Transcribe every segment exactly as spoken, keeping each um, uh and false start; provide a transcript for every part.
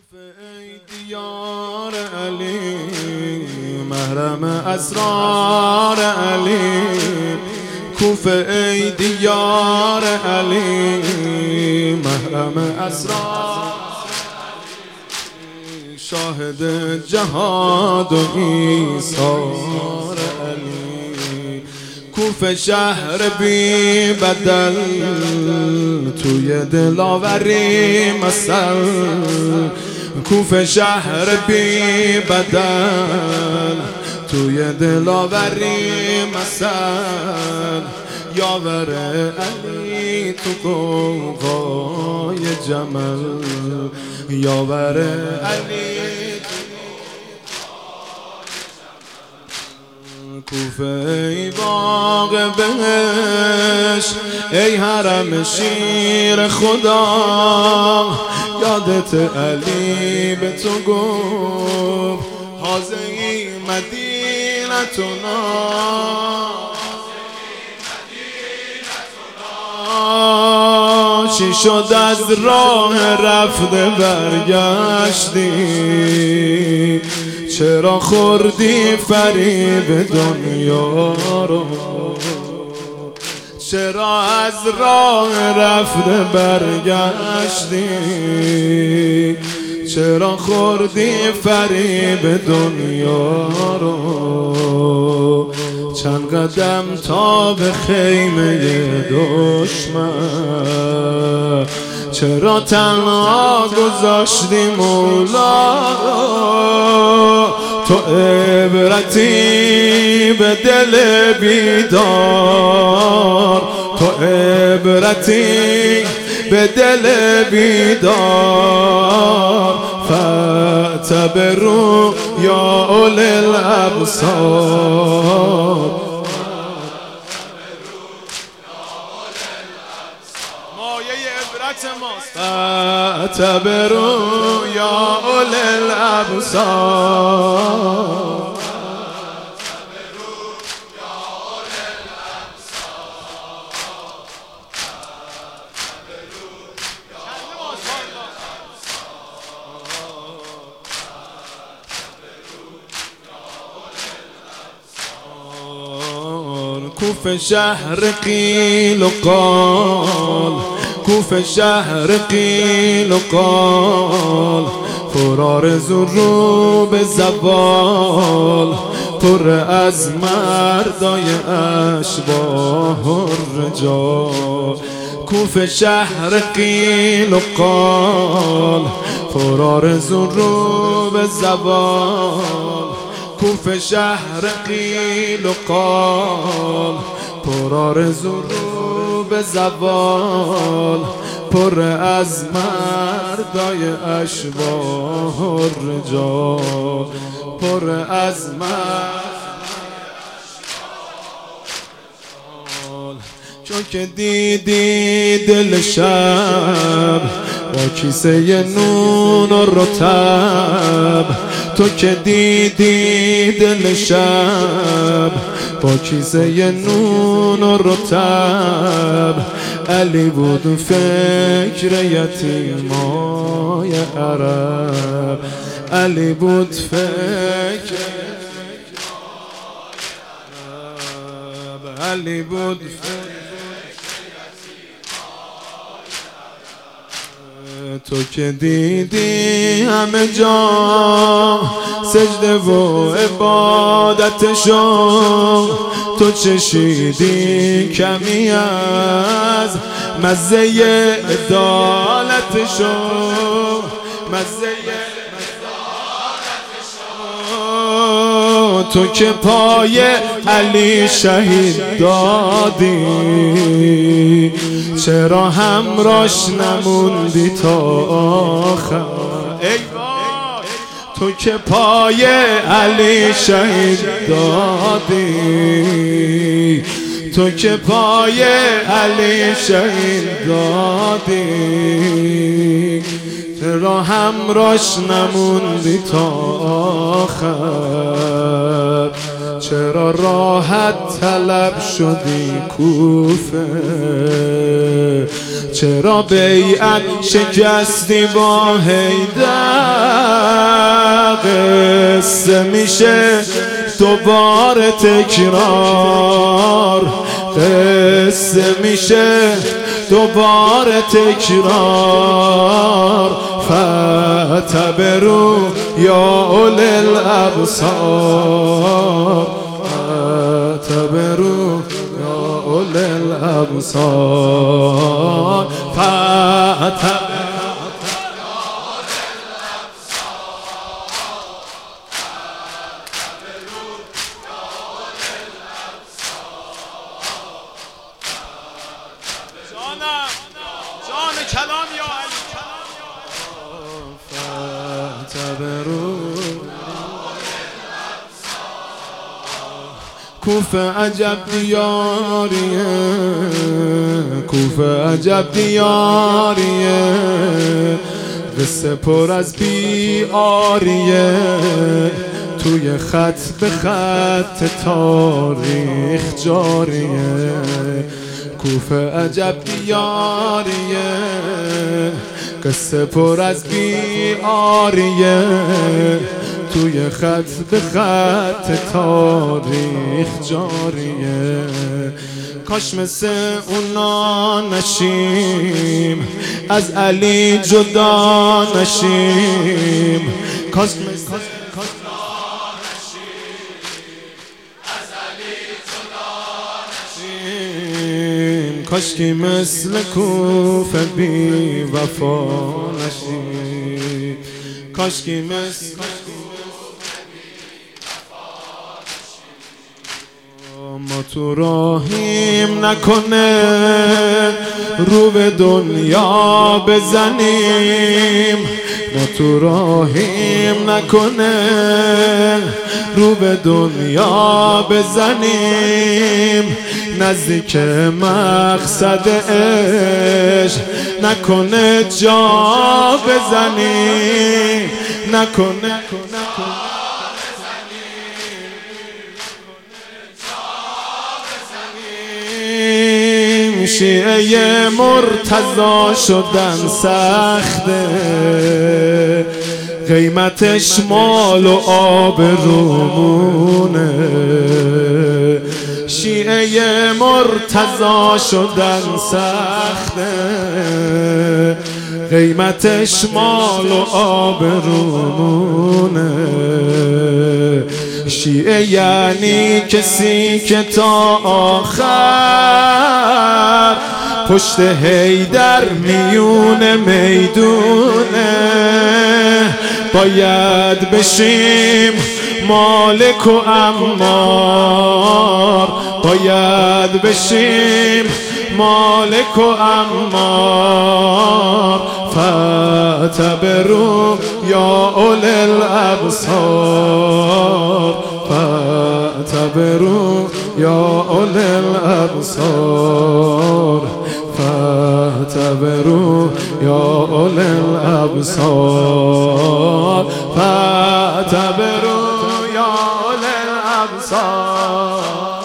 کوفه ای دیار علی، محرم اسرار علی. کوفه ای دیار علی، محرم اسرار علی. شاهد جهاد و ایثار علی. کوفه شهر بی بدل، توی دلاوری مثل. کوفه شهر بی بدل، توی دلاوری مثل. یاور علی تو قوقای جمل، یاور علی کوفه ای باغ بهشت، ای حرم شیر خدا. یادت علی به تو گفت هذه مدینتنا، چی شد از راه رفته برگشتی؟ چرا خوردی فریب دنیا رو؟ چرا از راه رفته برگشتی؟ چرا خوردی فریب دنیا رو؟ چند قدم تا به خیمه دشمن، چرا تنها گذاشتی مولا؟ تو عبرتی به دل بیدار، تو عبرتی به دل بیدار. فاعتبروا یا اولی الابصار. مایه عبرت ماست. فاعتبروا یا اولی الابصار. کوفه شهر قیل و قال، کوفه شهر قیل و قال. پر آرزو رو به زوال، پر از مردای اشباح الرجال. کوفه شهر قیل و قال، پر آرزو رو به زوال. کوفه شهر قیل و قال، پر آرزو رو به زوال. پر از مردای اشباح الرجال، پر از مردای اشباح. چون که دیدی دل شب با کیسه نون و رطب، تو که دیدی دل شب با کیسه نون و رطب. علی بود فکر یتیمای عرب، علی بود فکر عرب، علی بود فکر. تو که دیدی همه جا سجده و عبادتشو، تو چشیدی کمی از مزه عدالتشو، مزه عدالتشو. تو که پای علی شهید دادی، چرا همراش نموندی تا آخر؟ ای تو که پای علی شهید دادی، تو که پای علی شهید دادی، چرا همراش نموندی تا آخر؟ چرا راحت طلب شدی کوفه؟ چرا بیعت شکستی با حیدر؟ قصه میشه دوباره تکرار، قصه میشه دوباره تکرار. فاعتبروا یا اولی الابصار، فاعتبروا یا اولی الابصار، فاعتبروا جان کلام یا علی، فاعتبروا کوفه عجب دیاریه، کوفه عجب دیاریه، قصه پر از بیاریه، توی خط به خط تاریخ جاریه. کوفه عجب دیاریه، قصه پر از بیاریه، توی خط به خط تاریخ جاریه. کاش مثل اونا نشیم، از علی جدا نشیم، کاش مثل کاشکی مثل کوفه بی وفا نشیم، کاشکی مثل ما تو راهیم نکنه رو به دنیا بزنیم، ما تو راهیم نکنه رو به دنیا بزنیم، نزدیک مقصد عشق نکنه جا بزنیم، نکنه شیعه مرتضی شدن سخته، قیمتش مال و آبرومونه، شیعه مرتضی شدن سخته، قیمتش مال و آبرومونه. شیعه یعنی کسی که تا آخر پشت حیدر میون میدونه، باید بشیم مالک و عمار، باید بشیم مالک و عمار. فاعتبروا یا اولی الابصار، فاعتبروا یا اولی الابصار، فاعتبروا یا اولی الابصار، فاعتبروا یا اولی الابصار،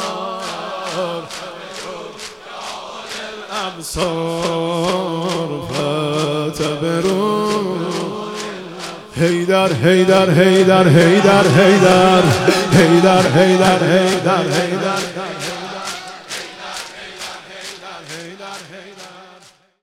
فاعتبروا. حیدر حیدر حیدر حیدر حیدر حیدر حیدر حیدر حیدر